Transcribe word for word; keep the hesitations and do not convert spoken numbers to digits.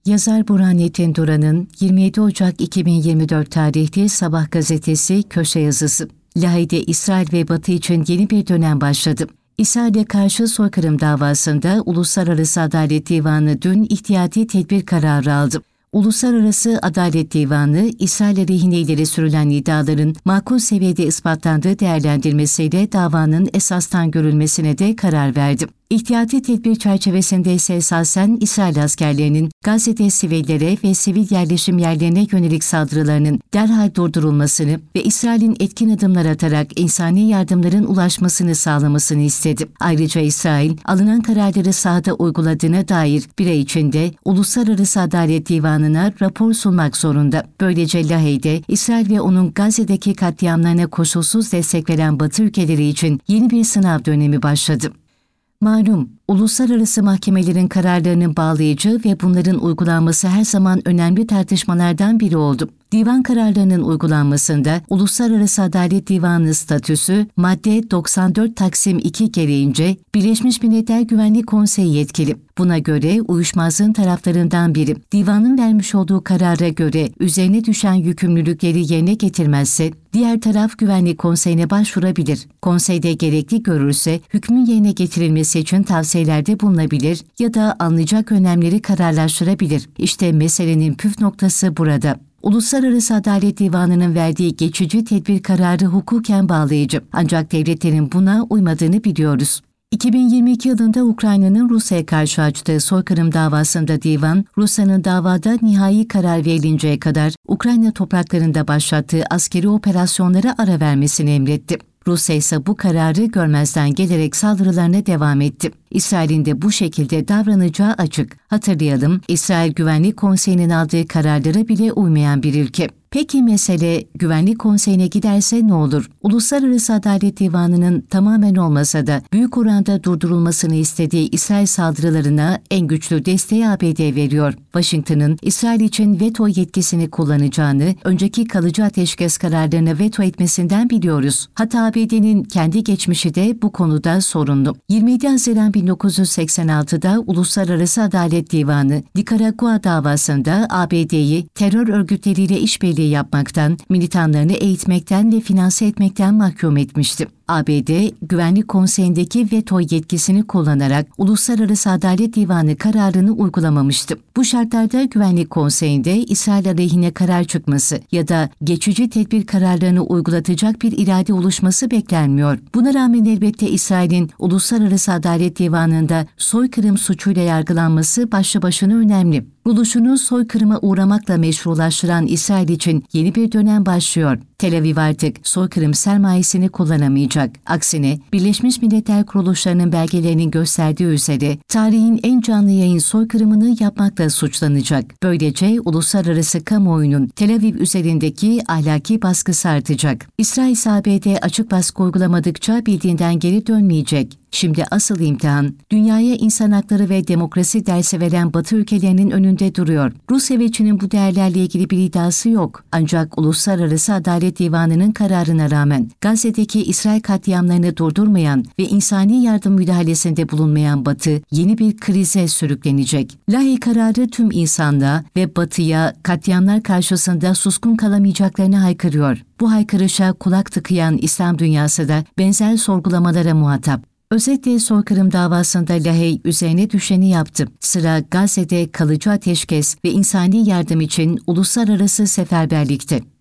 Yazar Burhanettin Duran'ın yirmi yedi Ocak iki bin yirmi dört tarihli Sabah gazetesi köşe yazısı. Lahey'de İsrail ve Batı için yeni bir dönem başladı. İsrail'e karşı soykırım davasında Uluslararası Adalet Divanı dün ihtiyati tedbir kararı aldı. Uluslararası Adalet Divanı, İsrail aleyhine ileri sürülen iddiaların makul seviyede ispatlandığı değerlendirmesiyle davanın esastan görülmesine de karar verdi. İhtiyati tedbir çerçevesinde ise esasen İsrail askerlerinin Gazze'de sivillere ve sivil yerleşim yerlerine yönelik saldırılarının derhal durdurulmasını ve İsrail'in etkin adımlar atarak insani yardımların ulaşmasını sağlamasını istedi. Ayrıca İsrail, alınan kararları sahada uyguladığına dair bir ay içinde Uluslararası Adalet Divanı'na rapor sunmak zorunda. Böylece Lahey'de İsrail ve onun Gazze'deki katliamlarına koşulsuz destek veren Batı ülkeleri için yeni bir sınav dönemi başladı. Malum, uluslararası mahkemelerin kararlarının bağlayıcı ve bunların uygulanması her zaman önemli tartışmalardan biri oldu. Divan kararlarının uygulanmasında Uluslararası Adalet Divanı statüsü madde doksan dört Taksim iki gereğince Birleşmiş Milletler Güvenlik Konseyi yetkili. Buna göre uyuşmazlığın taraflarından biri divanın vermiş olduğu karara göre üzerine düşen yükümlülükleri yerine getirmezse diğer taraf Güvenlik Konseyi'ne başvurabilir. Konseyde gerekli görürse hükmün yerine getirilmesi için tavsiyelerde bulunabilir ya da alınacak önlemleri kararlaştırabilir. İşte meselenin püf noktası burada. Uluslararası Adalet Divanı'nın verdiği geçici tedbir kararı hukuken bağlayıcı. Ancak devletlerin buna uymadığını biliyoruz. iki bin yirmi iki yılında Ukrayna'nın Rusya'ya karşı açtığı soykırım davasında divan, Rusya'nın davada nihai karar verilinceye kadar Ukrayna topraklarında başlattığı askeri operasyonlara ara vermesini emretti. Rusya ise bu kararı görmezden gelerek saldırılarına devam etti. İsrail'in de bu şekilde davranacağı açık. Hatırlayalım, İsrail Güvenlik Konseyi'nin aldığı kararlara bile uymayan bir ülke. Peki mesele Güvenlik Konseyi'ne giderse ne olur? Uluslararası Adalet Divanı'nın tamamen olmasa da büyük oranda durdurulmasını istediği İsrail saldırılarına en güçlü desteği A B D veriyor. Washington'ın İsrail için veto yetkisini kullanacağını, önceki kalıcı ateşkes kararlarını veto etmesinden biliyoruz. Hatta A B D'nin kendi geçmişi de bu konuda sorunlu. yirmi yedi Haziran bin dokuz yüz seksen altıda Uluslararası Adalet Divanı, Nikaragua davasında A B D'yi terör örgütleriyle işbirliği yapmaktan, militanlarını eğitmekten ve finanse etmekten mahkum etmişti. A B D, Güvenlik Konseyi'ndeki veto yetkisini kullanarak Uluslararası Adalet Divanı kararını uygulamamıştı. Bu şartlarda Güvenlik Konseyi'nde İsrail aleyhine karar çıkması ya da geçici tedbir kararlarını uygulatacak bir irade oluşması beklenmiyor. Buna rağmen elbette İsrail'in Uluslararası Adalet Divanı'nda soykırım suçuyla yargılanması başlı başına önemli. Buluşunu soykırıma uğramakla meşrulaştıran İsrail için yeni bir dönem başlıyor. Tel Aviv artık soykırım sermayesini kullanamayacak. Aksine Birleşmiş Milletler kuruluşlarının belgelerinin gösterdiği üzere tarihin en canlı yayın soykırımını yapmakla suçlanacak. Böylece uluslararası kamuoyunun Tel Aviv üzerindeki ahlaki baskısı artacak. İsrail ise A B D açık baskı uygulamadıkça bildiğinden geri dönmeyecek. Şimdi asıl imtihan, dünyaya insan hakları ve demokrasi dersi veren Batı ülkelerinin önünde duruyor. Rusya ve Çin'in bu değerlerle ilgili bir iddiası yok. Ancak Uluslararası Adalet Divanı'nın kararına rağmen Gazze'deki İsrail katliamlarını durdurmayan ve insani yardım müdahalesinde bulunmayan Batı yeni bir krize sürüklenecek. Lahey kararı tüm insanlığa ve Batı'ya katliamlar karşısında suskun kalamayacaklarını haykırıyor. Bu haykırışa kulak tıkayan İslam dünyası da benzer sorgulamalara muhatap. Özetle soykırım davasında Lahey üzerine düşeni yaptı. Sıra Gazze'de kalıcı ateşkes ve insani yardım için uluslararası seferberlikte.